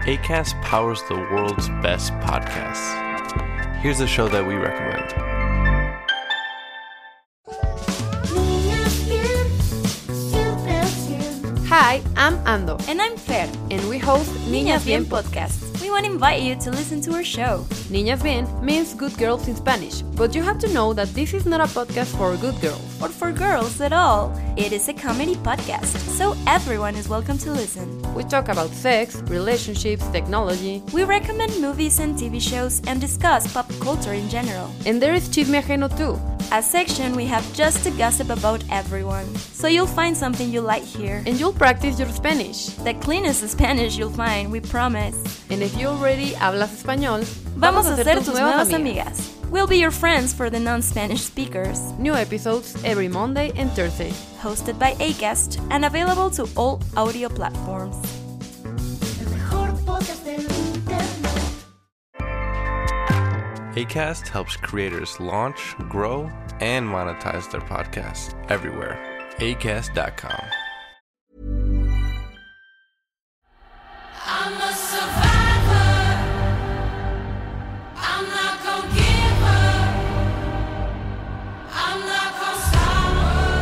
Acast powers the world's best podcasts. Here's a show that we recommend. Hi, I'm Ando. And I'm Fer. And we host Niñas Bien Podcast. We want to invite you to listen to our show. Niñas Bien means good girls in Spanish, but you have to know that this is not a podcast for good girls. Or for girls at all. It is a comedy podcast, so everyone is welcome to listen. We talk about sex, relationships, technology. We recommend movies and TV shows and discuss pop culture in general. And there is Chisme Ajeno too. A section we have just to gossip about everyone. So you'll find something you like here. And you'll practice your Spanish. The cleanest Spanish you'll find, we promise. And if you already hablas español, vamos a ser tus nuevas amigas. We'll be your friends for the non-Spanish speakers. New episodes every Monday and Thursday. Hosted by Acast and available to all audio platforms. Acast helps creators launch, grow, and monetize their podcasts everywhere. Acast.com. I'm a survivor. I'm not gonna give up. I'm not gonna stop her.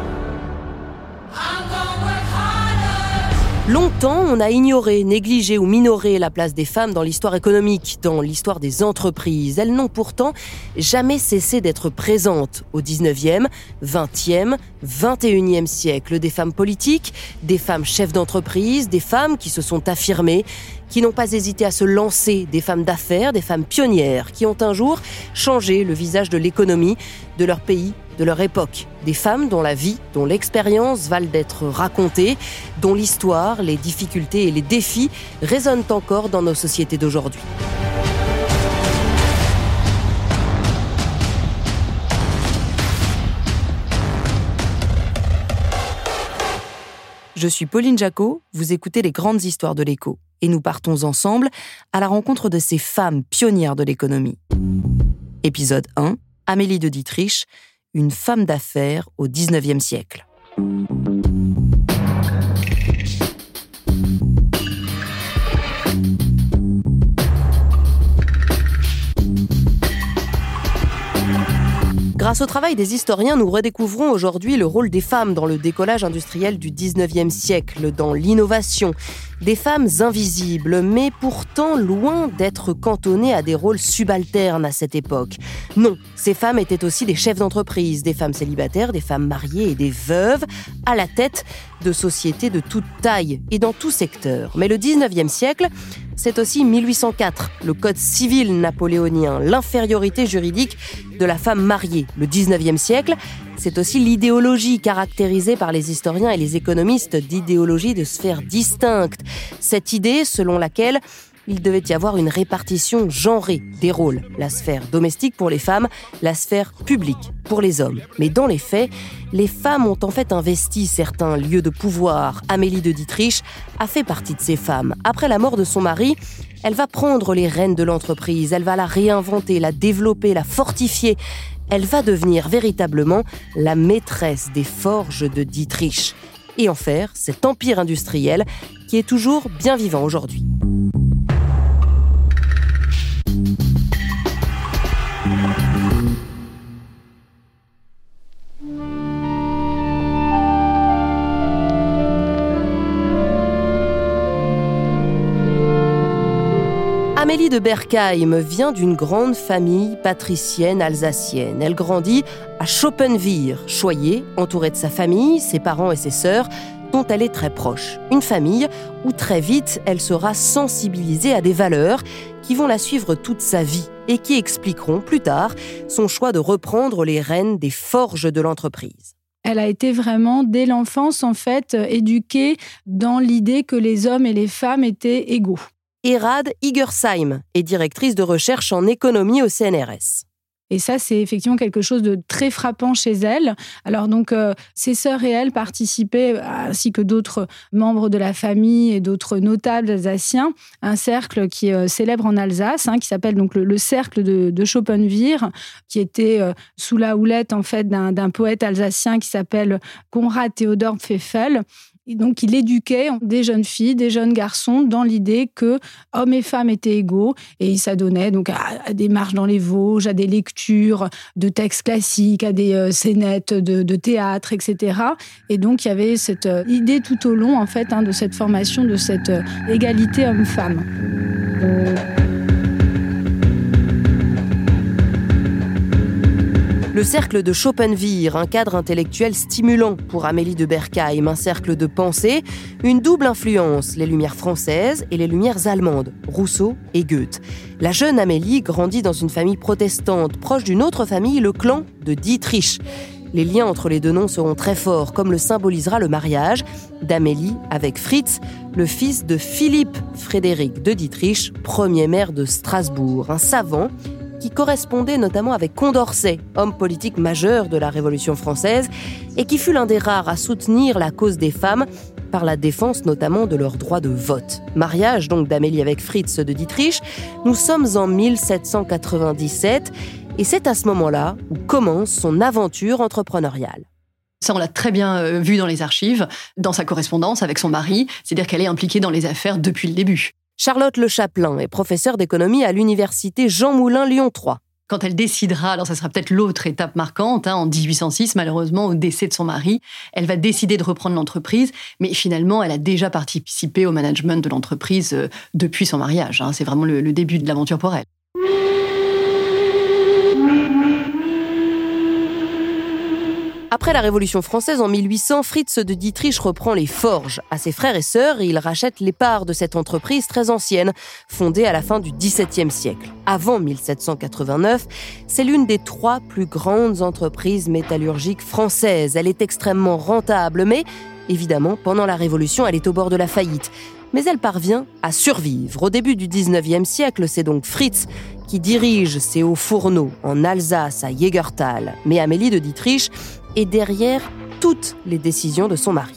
I'm gonna work harder. Longtemps, on a ignoré, négligé ou minoré la place des femmes dans l'histoire économique, dans l'histoire des entreprises. Elles n'ont pourtant jamais cessé d'être présentes au 19e, 20e, 21e siècle. Des femmes politiques, des femmes chefs d'entreprise, des femmes qui se sont affirmées, qui n'ont pas hésité à se lancer, des femmes d'affaires, des femmes pionnières, qui ont un jour changé le visage de l'économie, de leur pays, de leur époque. Des femmes dont la vie, dont l'expérience valent d'être racontées, dont l'histoire, les difficultés et les défis résonnent encore dans nos sociétés d'aujourd'hui. Je suis Pauline Jacot, vous écoutez les grandes histoires de l'écho. Et nous partons ensemble à la rencontre de ces femmes pionnières de l'économie. Épisode 1, Amélie de Dietrich, une femme d'affaires au 19e siècle. Grâce au travail des historiens, nous redécouvrons aujourd'hui le rôle des femmes dans le décollage industriel du 19e siècle, dans l'innovation. Des femmes invisibles, mais pourtant loin d'être cantonnées à des rôles subalternes à cette époque. Non, ces femmes étaient aussi des chefs d'entreprise, des femmes célibataires, des femmes mariées et des veuves, à la tête de sociétés de toute taille et dans tout secteur. Mais le 19e siècle, c'est aussi 1804, le code civil napoléonien, l'infériorité juridique de la femme mariée. Le 19e siècle, c'est aussi l'idéologie caractérisée par les historiens et les économistes d'idéologie de sphères distinctes. Cette idée selon laquelle il devait y avoir une répartition genrée des rôles. La sphère domestique pour les femmes, la sphère publique pour les hommes. Mais dans les faits, les femmes ont en fait investi certains lieux de pouvoir. Amélie de Dietrich a fait partie de ces femmes. Après la mort de son mari, elle va prendre les rênes de l'entreprise, elle va la réinventer, la développer, la fortifier. Elle va devenir véritablement la maîtresse des forges de Dietrich et en faire cet empire industriel qui est toujours bien vivant aujourd'hui. Amélie de Berkheim vient d'une grande famille patricienne alsacienne. Elle grandit à Schoppenwirth, choyée, entourée de sa famille, ses parents et ses sœurs, dont elle est très proche. Une famille où très vite, elle sera sensibilisée à des valeurs qui vont la suivre toute sa vie et qui expliqueront plus tard son choix de reprendre les rênes des forges de l'entreprise. Elle a été vraiment, dès l'enfance, en fait, éduquée dans l'idée que les hommes et les femmes étaient égaux. Erad Igersheim est directrice de recherche en économie au CNRS. Et ça, c'est effectivement quelque chose de très frappant chez elle. Alors donc, ses sœurs et elle participaient, ainsi que d'autres membres de la famille et d'autres notables alsaciens, à un cercle qui est célèbre en Alsace, qui s'appelle donc le cercle de Schoppenwirth, qui était sous la houlette en fait d'un poète alsacien qui s'appelle Konrad Theodor Pfeffel. Et donc, il éduquait des jeunes filles, des jeunes garçons dans l'idée que hommes et femmes étaient égaux. Et il s'adonnait donc à des marches dans les Vosges, à des lectures de textes classiques, à des scénettes de théâtre, etc. Et donc, il y avait cette idée tout au long, en fait, de cette formation, de cette égalité homme-femme. Le cercle de Schopenhauer, un cadre intellectuel stimulant pour Amélie de Durkheim, un cercle de pensée, une double influence, les Lumières françaises et les Lumières allemandes, Rousseau et Goethe. La jeune Amélie grandit dans une famille protestante, proche d'une autre famille, le clan de Dietrich. Les liens entre les deux noms seront très forts, comme le symbolisera le mariage d'Amélie avec Fritz, le fils de Philippe Frédéric de Dietrich, premier maire de Strasbourg, un savant qui correspondait notamment avec Condorcet, homme politique majeur de la Révolution française, et qui fut l'un des rares à soutenir la cause des femmes par la défense notamment de leur droit de vote. Mariage donc d'Amélie avec Fritz de Dietrich, nous sommes en 1797, et c'est à ce moment-là où commence son aventure entrepreneuriale. Ça, on l'a très bien vu dans les archives, dans sa correspondance avec son mari, c'est-à-dire qu'elle est impliquée dans les affaires depuis le début. Charlotte Le Chapelain est professeure d'économie à l'université Jean Moulin Lyon 3. Quand elle décidera, alors ça sera peut-être l'autre étape marquante, en 1806, malheureusement, au décès de son mari, elle va décider de reprendre l'entreprise, mais finalement, elle a déjà participé au management de l'entreprise depuis son mariage. C'est vraiment le début de l'aventure pour elle. Après la Révolution française en 1800, Fritz de Dietrich reprend les forges à ses frères et sœurs et il rachète les parts de cette entreprise très ancienne, fondée à la fin du XVIIe siècle. Avant 1789, c'est l'une des 3 plus grandes entreprises métallurgiques françaises. Elle est extrêmement rentable, mais évidemment, pendant la Révolution, elle est au bord de la faillite. Mais elle parvient à survivre. Au début du XIXe siècle, c'est donc Fritz qui dirige ses hauts fourneaux en Alsace, à Jägertal. Mais Amélie de Dietrich est derrière toutes les décisions de son mari.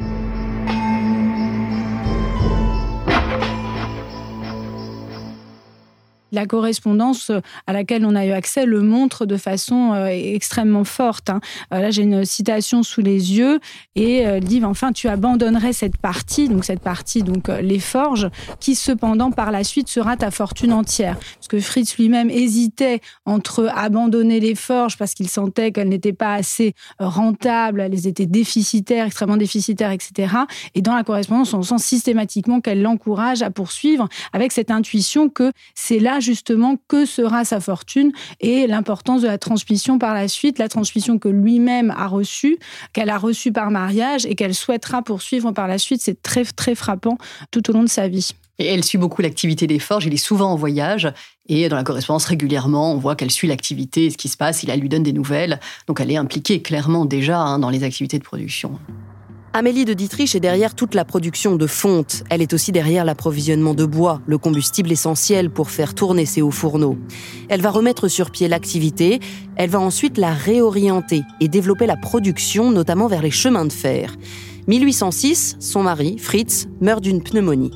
La correspondance à laquelle on a eu accès le montre de façon extrêmement forte. Là, j'ai une citation sous les yeux et elle dit « Enfin, tu abandonnerais cette partie, donc les forges, qui cependant par la suite sera ta fortune entière. » Parce que Fritz lui-même hésitait entre abandonner les forges parce qu'il sentait qu'elles n'étaient pas assez rentables, elles étaient déficitaires, extrêmement déficitaires, etc. Et dans la correspondance, on sent systématiquement qu'elle l'encourage à poursuivre avec cette intuition que c'est là justement que sera sa fortune et l'importance de la transmission par la suite, la transmission que lui-même a reçue, qu'elle a reçue par mariage et qu'elle souhaitera poursuivre par la suite. C'est très, très frappant tout au long de sa vie. Et elle suit beaucoup l'activité des forges, il est souvent en voyage et dans la correspondance régulièrement, on voit qu'elle suit l'activité, ce qui se passe, il lui donne des nouvelles. Donc elle est impliquée clairement déjà dans les activités de production. Amélie de Dietrich est derrière toute la production de fonte. Elle est aussi derrière l'approvisionnement de bois, le combustible essentiel pour faire tourner ces hauts fourneaux. Elle va remettre sur pied l'activité, elle va ensuite la réorienter et développer la production, notamment vers les chemins de fer. 1806, son mari, Fritz, meurt d'une pneumonie.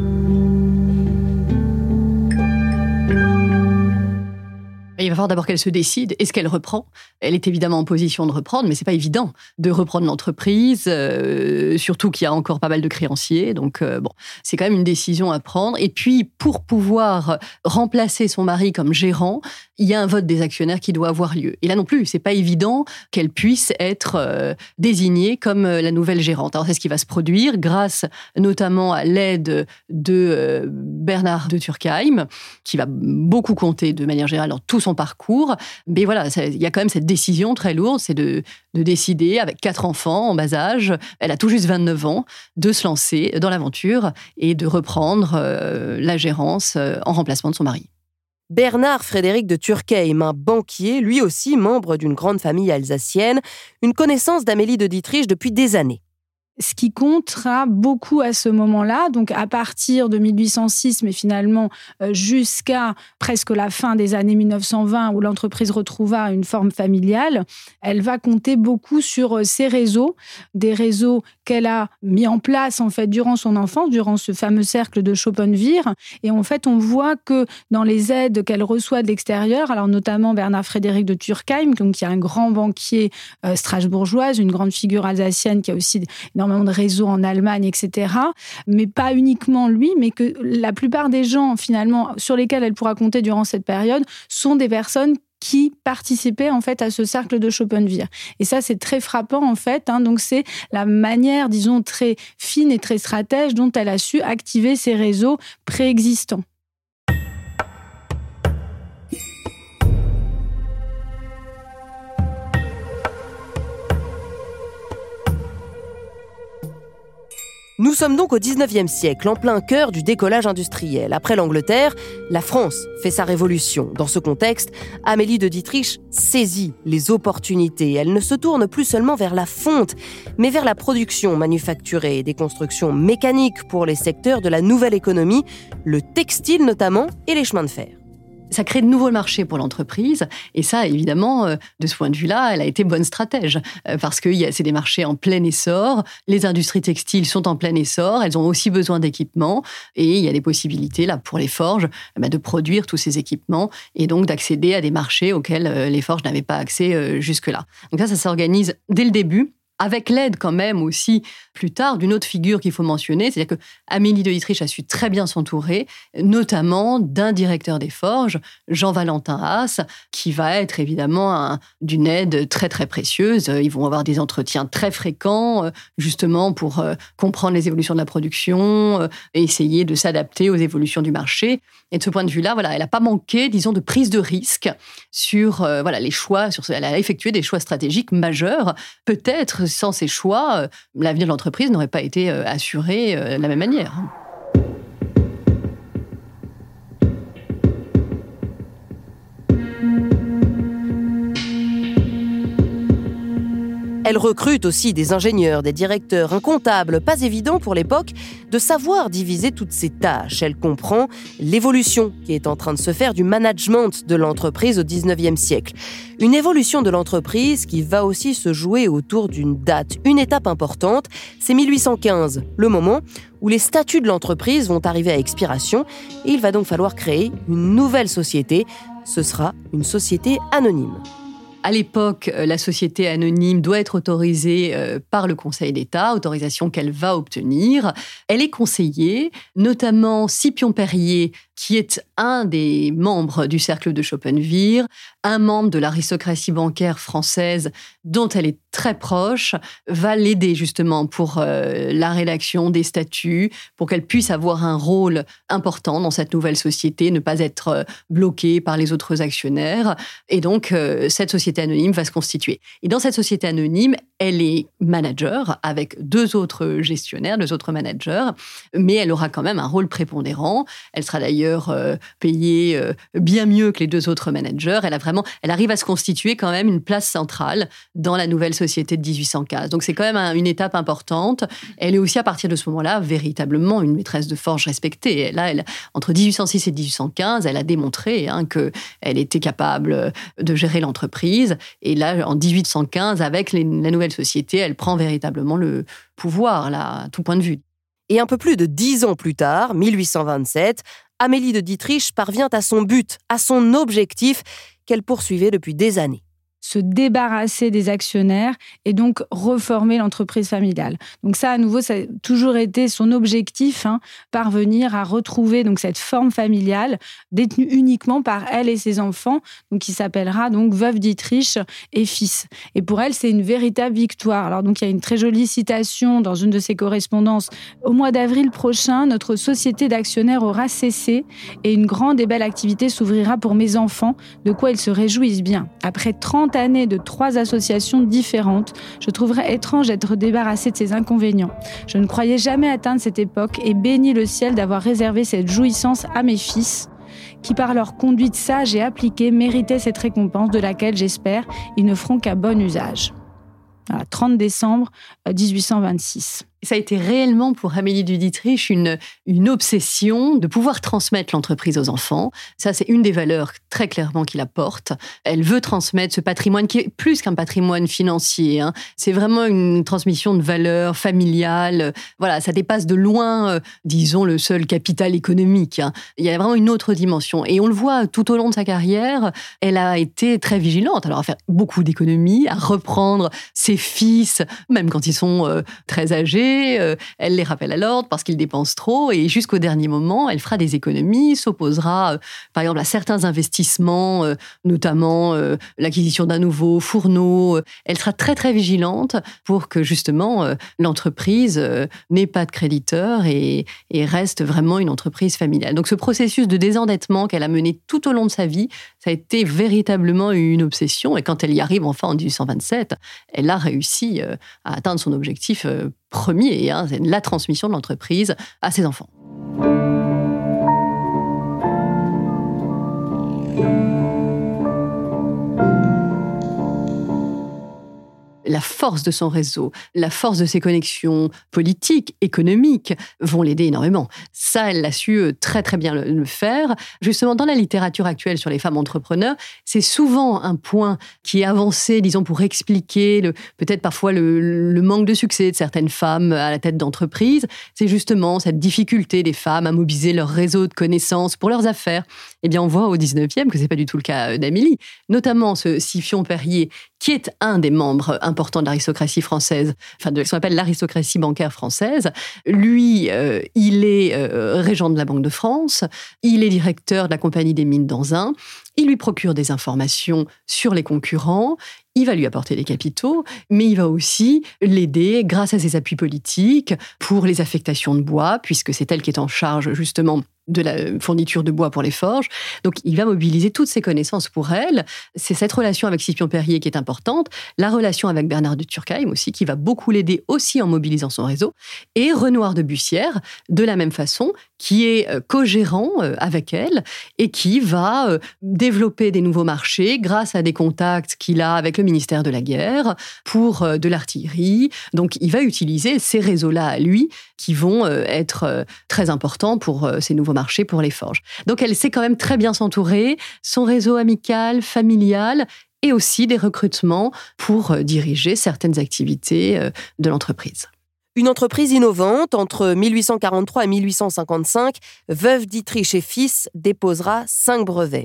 Il va falloir d'abord qu'elle se décide. Est-ce qu'elle reprend ? Elle est évidemment en position de reprendre, mais c'est pas évident de reprendre l'entreprise, surtout qu'il y a encore pas mal de créanciers. Donc c'est quand même une décision à prendre. Et puis, pour pouvoir remplacer son mari comme gérant, il y a un vote des actionnaires qui doit avoir lieu. Et là non plus, c'est pas évident qu'elle puisse être désignée comme la nouvelle gérante. Alors c'est ce qui va se produire grâce notamment à l'aide de Bernard de Durkheim, qui va beaucoup compter de manière générale dans tout son parcours. Mais voilà, il y a quand même cette décision très lourde, c'est de décider, avec 4 enfants en bas âge, elle a tout juste 29 ans, de se lancer dans l'aventure et de reprendre la gérance en remplacement de son mari. Bernard Frédéric de Durkheim, un banquier, lui aussi membre d'une grande famille alsacienne, une connaissance d'Amélie de Dietrich depuis des années. Ce qui comptera beaucoup à ce moment-là, donc à partir de 1806, mais finalement jusqu'à presque la fin des années 1920, où l'entreprise retrouva une forme familiale, elle va compter beaucoup sur ses réseaux, des réseaux qu'elle a mis en place en fait durant son enfance, durant ce fameux cercle de Schopenhauer. Et en fait, on voit que dans les aides qu'elle reçoit de l'extérieur, alors notamment Bernard Frédéric de Durkheim, donc qui est un grand banquier strasbourgeois, une grande figure alsacienne qui a aussi énormément énormément de réseaux en Allemagne, etc. Mais pas uniquement lui, mais que la plupart des gens, finalement, sur lesquels elle pourra compter durant cette période, sont des personnes qui participaient en fait à ce cercle de Schopenhauer. Et ça, c'est très frappant en fait. Donc c'est la manière, disons, très fine et très stratège dont elle a su activer ces réseaux préexistants. Nous sommes donc au 19e siècle, en plein cœur du décollage industriel. Après l'Angleterre, la France fait sa révolution. Dans ce contexte, Amélie de Dietrich saisit les opportunités. Elle ne se tourne plus seulement vers la fonte, mais vers la production manufacturée et des constructions mécaniques pour les secteurs de la nouvelle économie, le textile notamment et les chemins de fer. Ça crée de nouveaux marchés pour l'entreprise. Et ça, évidemment, de ce point de vue-là, elle a été bonne stratège. Parce que c'est des marchés en plein essor. Les industries textiles sont en plein essor. Elles ont aussi besoin d'équipements. Et il y a des possibilités, là, pour les forges, de produire tous ces équipements et donc d'accéder à des marchés auxquels les forges n'avaient pas accès jusque-là. Donc ça s'organise dès le début, avec l'aide quand même aussi, plus tard, d'une autre figure qu'il faut mentionner. C'est-à-dire que Amélie de Dietrich a su très bien s'entourer, notamment d'un directeur des forges, Jean-Valentin Haas, qui va être évidemment d'une aide très très précieuse. Ils vont avoir des entretiens très fréquents, justement pour comprendre les évolutions de la production et essayer de s'adapter aux évolutions du marché. Et de ce point de vue-là, elle n'a pas manqué, disons, de prise de risque sur les choix. Elle a effectué des choix stratégiques majeurs. Peut-être, sans ces choix, l'avenir de l'entreprise n'aurait pas été assuré de la même manière. Elle recrute aussi des ingénieurs, des directeurs, un comptable. Pas évident pour l'époque de savoir diviser toutes ces tâches. Elle comprend l'évolution qui est en train de se faire du management de l'entreprise au 19e siècle. Une évolution de l'entreprise qui va aussi se jouer autour d'une date, une étape importante. C'est 1815, le moment où les statuts de l'entreprise vont arriver à expiration et il va donc falloir créer une nouvelle société. Ce sera une société anonyme. À l'époque, la société anonyme doit être autorisée par le Conseil d'État, autorisation qu'elle va obtenir. Elle est conseillée, notamment Scipion Périer, qui est un des membres du cercle de Schopenhauer, un membre de l'aristocratie bancaire française dont elle est très proche, va l'aider justement pour la rédaction des statuts, pour qu'elle puisse avoir un rôle important dans cette nouvelle société, ne pas être bloquée par les autres actionnaires. Et donc, cette société anonyme va se constituer. Et dans cette société anonyme, elle est manager avec deux autres gestionnaires, deux autres managers, mais elle aura quand même un rôle prépondérant. Elle sera d'ailleurs payée bien mieux que les deux autres managers. Elle arrive à se constituer quand même une place centrale dans la nouvelle société de 1815. Donc c'est quand même une étape importante. Elle est aussi à partir de ce moment-là véritablement une maîtresse de forge respectée. Et là, entre 1806 et 1815, elle a démontré qu'elle était capable de gérer l'entreprise. Et là, en 1815, avec la nouvelle société, elle prend véritablement le pouvoir, là, à tout point de vue. Et un peu plus de 10 ans plus tard, 1827, Amélie de Dietrich parvient à son but, à son objectif qu'elle poursuivait depuis des années. Se débarrasser des actionnaires et donc reformer l'entreprise familiale. Donc ça, à nouveau, ça a toujours été son objectif, parvenir à retrouver donc cette forme familiale détenue uniquement par elle et ses enfants, donc qui s'appellera donc Veuve Dietrich et fils. Et pour elle, c'est une véritable victoire. Alors donc il y a une très jolie citation dans une de ses correspondances. Au mois d'avril prochain, notre société d'actionnaires aura cessé et une grande et belle activité s'ouvrira pour mes enfants, de quoi ils se réjouissent bien. Après 30 années de 3 associations différentes, je trouverais étrange d'être débarrassée de ces inconvénients. Je ne croyais jamais atteindre cette époque et bénis le ciel d'avoir réservé cette jouissance à mes fils, qui par leur conduite sage et appliquée méritaient cette récompense de laquelle, j'espère, ils ne feront qu'à bon usage. Voilà, 30 décembre 1826. Ça a été réellement pour Amélie de Dietrich une obsession de pouvoir transmettre l'entreprise aux enfants. Ça, c'est une des valeurs très clairement qu'il apporte. Elle veut transmettre ce patrimoine qui est plus qu'un patrimoine financier, hein. C'est vraiment une transmission de valeurs familiales. Voilà, ça dépasse de loin, disons, le seul capital économique, hein. Il y a vraiment une autre dimension. Et on le voit tout au long de sa carrière, elle a été très vigilante. Alors, à faire beaucoup d'économies, à reprendre ses fils, même quand ils sont très âgés. Elle les rappelle à l'ordre parce qu'ils dépensent trop et jusqu'au dernier moment, elle fera des économies, s'opposera par exemple à certains investissements, notamment l'acquisition d'un nouveau fourneau. Elle sera très très vigilante pour que justement l'entreprise n'ait pas de créditeurs et reste vraiment une entreprise familiale. Donc ce processus de désendettement qu'elle a mené tout au long de sa vie, ça a été véritablement une obsession et quand elle y arrive enfin en 1827, elle a réussi à atteindre son objectif premier, hein, c'est la transmission de l'entreprise à ses enfants. La force de son réseau, la force de ses connexions politiques, économiques, vont l'aider énormément. Ça, elle l'a su très très bien le faire. Justement, dans la littérature actuelle sur les femmes entrepreneurs, c'est souvent un point qui est avancé, disons, pour expliquer peut-être parfois le manque de succès de certaines femmes à la tête d'entreprises. C'est justement cette difficulté des femmes à mobiliser leur réseau de connaissances pour leurs affaires. Eh bien, on voit au 19e que c'est pas du tout le cas d'Amélie. Notamment ce Scipion Périer, qui est un des membres importants de l'aristocratie française, enfin de ce qu'on appelle l'aristocratie bancaire française. Lui, il est régent de la Banque de France, il est directeur de la Compagnie des Mines d'Anzin, il lui procure des informations sur les concurrents, il va lui apporter des capitaux, mais il va aussi l'aider grâce à ses appuis politiques pour les affectations de bois, puisque c'est elle qui est en charge justement de la fourniture de bois pour les forges. Donc, il va mobiliser toutes ses connaissances pour elle. C'est cette relation avec Scipion Périer qui est importante. La relation avec Bernard de Turckheim aussi, qui va beaucoup l'aider aussi en mobilisant son réseau. Et Renoir de Bussière, de la même façon, qui est co-gérant avec elle et qui va développer des nouveaux marchés grâce à des contacts qu'il a avec le ministère de la Guerre pour de l'artillerie. Donc, il va utiliser ces réseaux-là à lui qui vont être très importants pour ces nouveaux marché pour les forges. Donc, elle sait quand même très bien s'entourer, son réseau amical, familial, et aussi des recrutements pour diriger certaines activités de l'entreprise. Une entreprise innovante, entre 1843 et 1855, Veuve Dietrich et Fils déposera 5 brevets.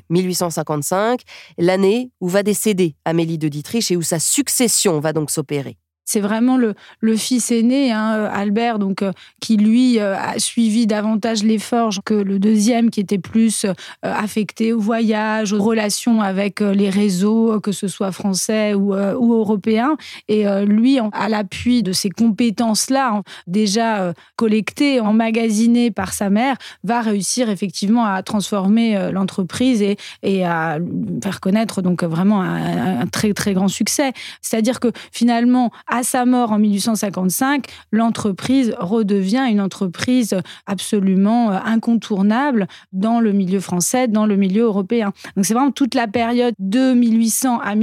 1855, l'année où va décéder Amélie de Dietrich et où sa succession va donc s'opérer. C'est vraiment le fils aîné, hein, Albert, donc, qui lui a suivi davantage les forges que le deuxième, qui était plus affecté au voyage, aux relations avec les réseaux, que ce soit français ou européens. Et lui, à l'appui de ces compétences-là, déjà collectées, emmagasinées par sa mère, va réussir effectivement à transformer l'entreprise et à faire connaître donc vraiment un très très grand succès. C'est-à-dire que finalement, à sa mort en 1855, l'entreprise redevient une entreprise absolument incontournable dans le milieu français, dans le milieu européen. Donc c'est vraiment toute la période de 1800 à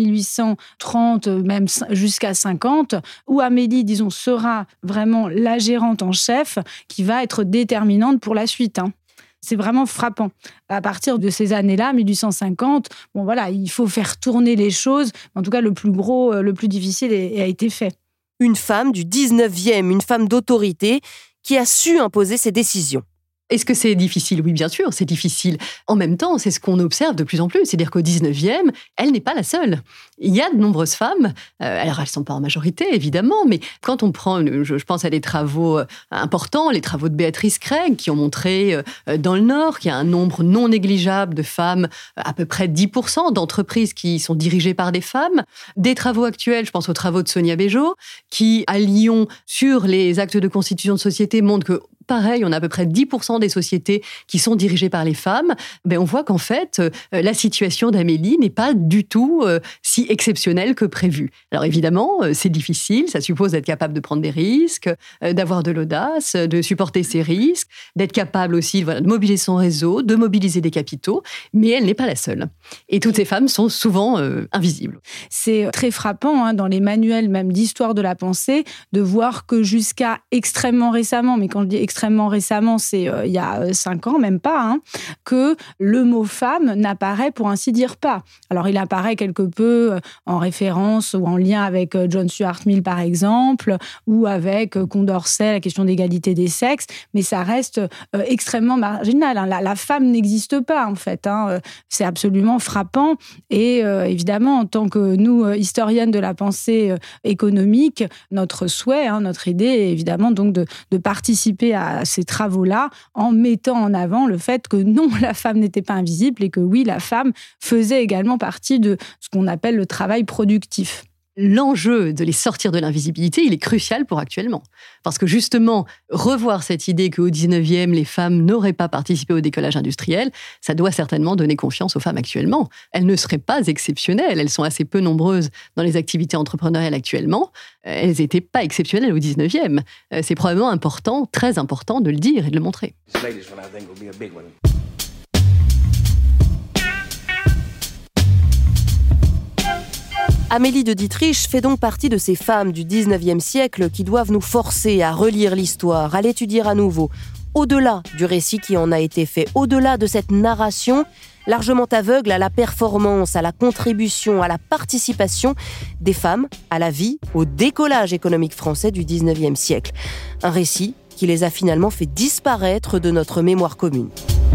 1830, même jusqu'à 50, où Amélie, disons, sera vraiment la gérante en chef qui va être déterminante pour la suite, hein. C'est vraiment frappant. À partir de ces années-là, 1850, bon voilà, il faut faire tourner les choses. En tout cas, le plus difficile a été fait. Une femme du 19e, une femme d'autorité qui a su imposer ses décisions. Est-ce que c'est difficile ? Oui, bien sûr, c'est difficile. En même temps, c'est ce qu'on observe de plus en plus. C'est-à-dire qu'au 19e, elle n'est pas la seule. Il y a de nombreuses femmes. Alors, elles ne sont pas en majorité, évidemment, mais quand on prend, je pense à des travaux importants, les travaux de Béatrice Craig, qui ont montré dans le Nord qu'il y a un nombre non négligeable de femmes, à peu près 10% d'entreprises qui sont dirigées par des femmes. Des travaux actuels, je pense aux travaux de Sonia Béjot, qui, à Lyon, sur les actes de constitution de société, montrent que pareil, on a à peu près 10% des sociétés qui sont dirigées par les femmes. On voit qu'en fait, la situation d'Amélie n'est pas du tout si exceptionnelle que prévu. Alors évidemment, c'est difficile, ça suppose d'être capable de prendre des risques, d'avoir de l'audace, de supporter ses risques, d'être capable aussi de mobiliser son réseau, de mobiliser des capitaux, mais elle n'est pas la seule. Et toutes ces femmes sont souvent invisibles. C'est très frappant dans les manuels même d'histoire de la pensée de voir que jusqu'à extrêmement récemment, mais quand je dis extrêmement récemment, c'est il y a 5 ans, même pas, que le mot femme n'apparaît pour ainsi dire pas. Alors il apparaît quelque peu en référence ou en lien avec John Stuart Mill par exemple, ou avec Condorcet, la question d'égalité des sexes, mais ça reste extrêmement marginal. La femme n'existe pas en fait. C'est absolument frappant et évidemment en tant que nous, historiennes de la pensée économique, notre souhait, notre idée est évidemment donc de participer à ces travaux-là en mettant en avant le fait que non, la femme n'était pas invisible et que oui, la femme faisait également partie de ce qu'on appelle le travail productif. L'enjeu de les sortir de l'invisibilité, il est crucial pour actuellement. Parce que justement, revoir cette idée qu'au 19e, les femmes n'auraient pas participé au décollage industriel, ça doit certainement donner confiance aux femmes actuellement. Elles ne seraient pas exceptionnelles. Elles sont assez peu nombreuses dans les activités entrepreneuriales actuellement. Elles n'étaient pas exceptionnelles au 19e. C'est probablement important, très important de le dire et de le montrer. Amélie de Dietrich fait donc partie de ces femmes du 19e siècle qui doivent nous forcer à relire l'histoire, à l'étudier à nouveau, au-delà du récit qui en a été fait, au-delà de cette narration largement aveugle à la performance, à la contribution, à la participation des femmes à la vie, au décollage économique français du 19e siècle. Un récit qui les a finalement fait disparaître de notre mémoire commune.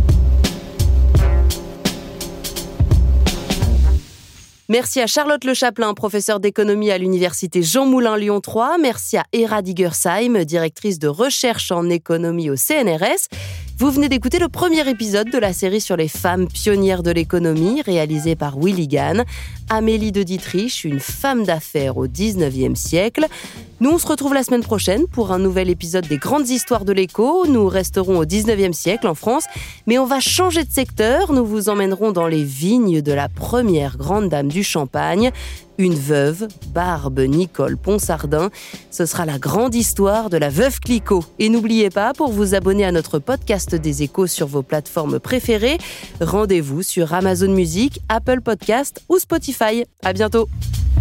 Merci à Charlotte Le Chaplin, professeure d'économie à l'université Jean Moulin Lyon 3. Merci à Hera Diggersheim, directrice de recherche en économie au CNRS. Vous venez d'écouter le premier épisode de la série sur les femmes pionnières de l'économie, réalisée par Willy Gann. Amélie de Dietrich, une femme d'affaires au 19e siècle. Nous, on se retrouve la semaine prochaine pour un nouvel épisode des grandes histoires de l'éco. Nous resterons au 19e siècle en France, mais on va changer de secteur. Nous vous emmènerons dans les vignes de la première grande dame du Champagne, une veuve, Barbe Nicole Ponsardin. Ce sera la grande histoire de la veuve Clicquot. Et n'oubliez pas, pour vous abonner à notre podcast des Échos sur vos plateformes préférées, rendez-vous sur Amazon Music, Apple Podcast ou Spotify. À bientôt.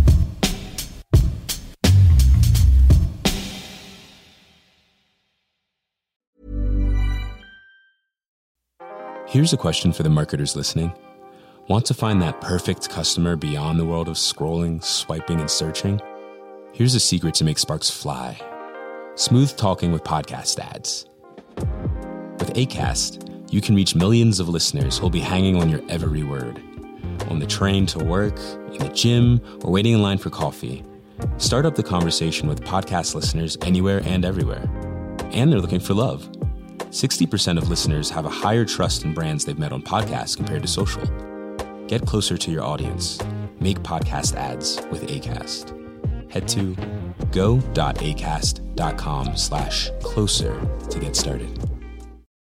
Here's a question for the marketers listening. Want to find that perfect customer beyond the world of scrolling, swiping, and searching? Here's a secret to make sparks fly. Smooth talking with podcast ads. With Acast, you can reach millions of listeners who'll be hanging on your every word. On the train to work, in the gym, or waiting in line for coffee. Start up the conversation with podcast listeners anywhere and everywhere. And they're looking for love. 60% of listeners have a higher trust in brands they've met on podcasts compared to social. Get closer to your audience. Make podcast ads with Acast. Head to go.acast.com/closer to get started.